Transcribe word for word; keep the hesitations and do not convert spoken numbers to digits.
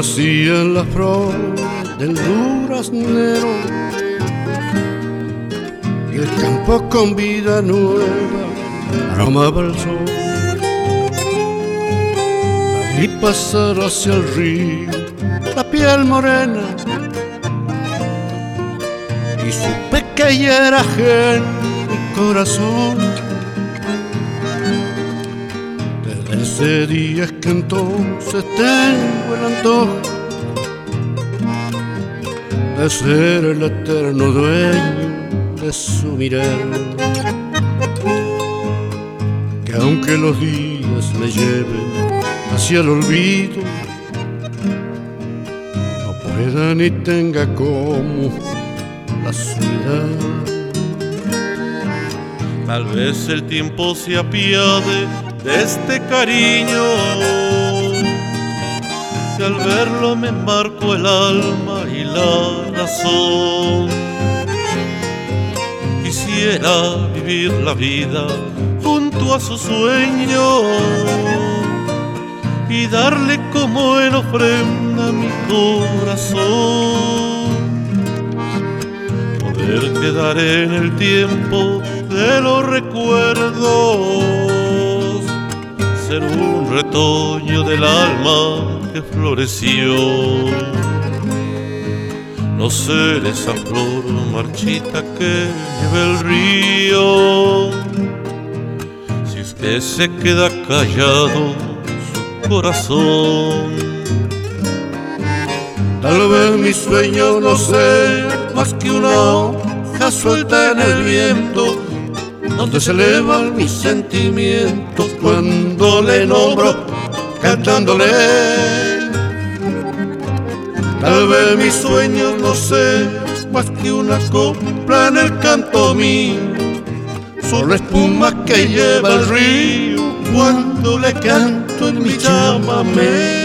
nacían las flores del duraznero y el campo con vida nueva aromaba el sol. La vi pasar hacia el río la piel morena y supe que ella era ajena mi corazón. Desde ese día es que entonces tengo el antojo de ser el eterno dueño de su mirar, que aunque los días me lleven hacia el olvido, no pueda ni tenga como la soledad. Tal vez el tiempo se apiade de este cariño, que al verlo me embarco el alma y la razón. Quisiera vivir la vida junto a su sueño y darle como en ofrenda mi corazón. Poder quedar en el tiempo de los recuerdos, ser un retoño del alma que floreció. No ser esa flor marchita que lleva el río, si es que se queda callado su corazón. Tal vez mi sueño no sea más que una hoja suelta en el viento, donde se elevan mis sentimientos cuando le nombro cantándole. Tal vez mis sueños no sean más que una copla en el canto mío, solo espuma que lleva el río cuando le canto en mi llámame.